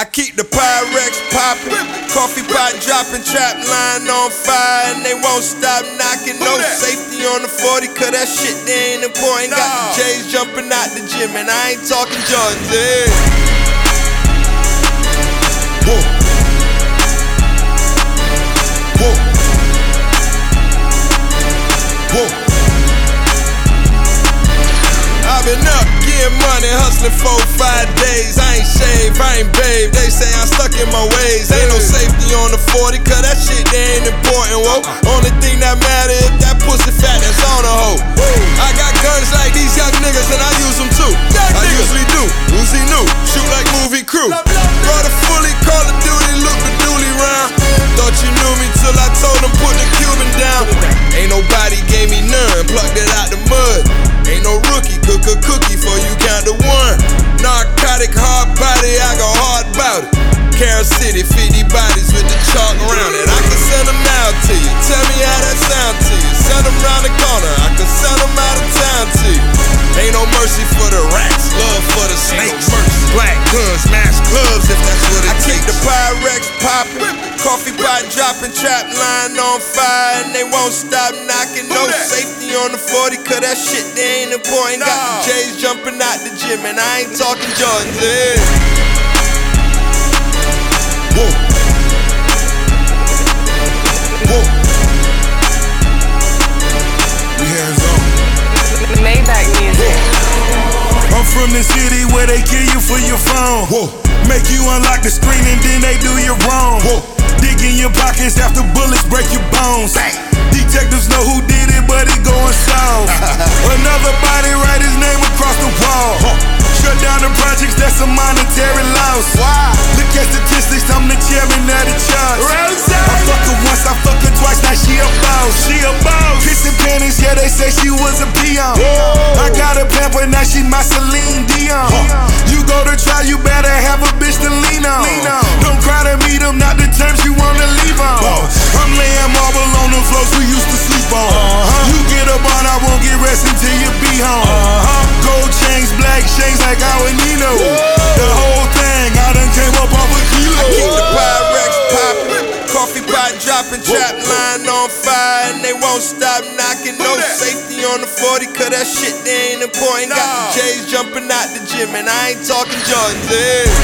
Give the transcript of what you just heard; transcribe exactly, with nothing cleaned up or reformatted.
I keep the Pyrex poppin', coffee pot dropping, trap line on fire, and they won't stop knocking. No safety on the forty, cause that shit they ain't important. Got the J's jumping out the gym, and I ain't talking Jordans. Yeah. Whoa. Whoa. Whoa. I've been up, getting money, hustling four, five days. I ain't shaved, I ain't babe. They say I'm stuck in my ways. Ain't no safety on the forty, cause that shit they ain't important. Whoa. Only thing that matter if that pussy fat that's on a hoe. I got guns like these young niggas and I use them too. I usually do. Uzi new, shoot like movie crew. Brought a fully Call of Duty, look the dually round. Thought you knew me till I told them put the Cuban down. Ain't nobody gave me none, plucked it out the mud. Ain't no rookie, cook a cookie for you count to one. Narcotic, hard body, I go hard about it. Carol City, fifty bodies with the chalk around it. I can send them now to you, tell me how that sound to you. Send them round the corner, I can send them out of town to you. Ain't no mercy for the rats, love for the snakes. Black guns, mask gloves, if that's what it I takes. I keep the Pyrex poppin', coffee pot dropping, trap line on fire, and they won't stop knocking. No safety on the forty, cause that shit they ain't important. Got the J's jumping out the gym, and I ain't talking Jordans. Yeah. Whoa. Whoa. We hands on. Maybach music. I'm from the city where they kill you for your phone. Whoa. Make you unlock the screen and then they do you wrong. Whoa. Dig in your pockets after bullets break your bones. Bang. Detectives know who did it, but it going soft. Another body write his name across the wall. Huh. Shut down the projects, that's a monetary loss. Why? Look at statistics, I'm the chairman of the charts. I fuck her once, I fuck her twice, now she a boss. She a boss. Kissing panties, yeah, they say she was a peon. Whoa. I got a pamper, now she my Celine Dion. Huh. You go to try, you better have a bitch to lean on. Lean on. Don't cry to meet them, not the terms you wanna leave on. Boss. I'm laying marble on the floors we used to sleep on. Uh-huh. You get up on, I won't get rest until you be home. Uh-huh. Gold chains, black chains like our Nino. The whole thing, I done came up off a kilo. I keep the Pyrex poppin', coffee pot dropping, trap line on fire, and they won't stop knocking. No safety on the forty, cause that shit they ain't important. Got the J's jumping out the gym, and I ain't talking Jordans. Yeah.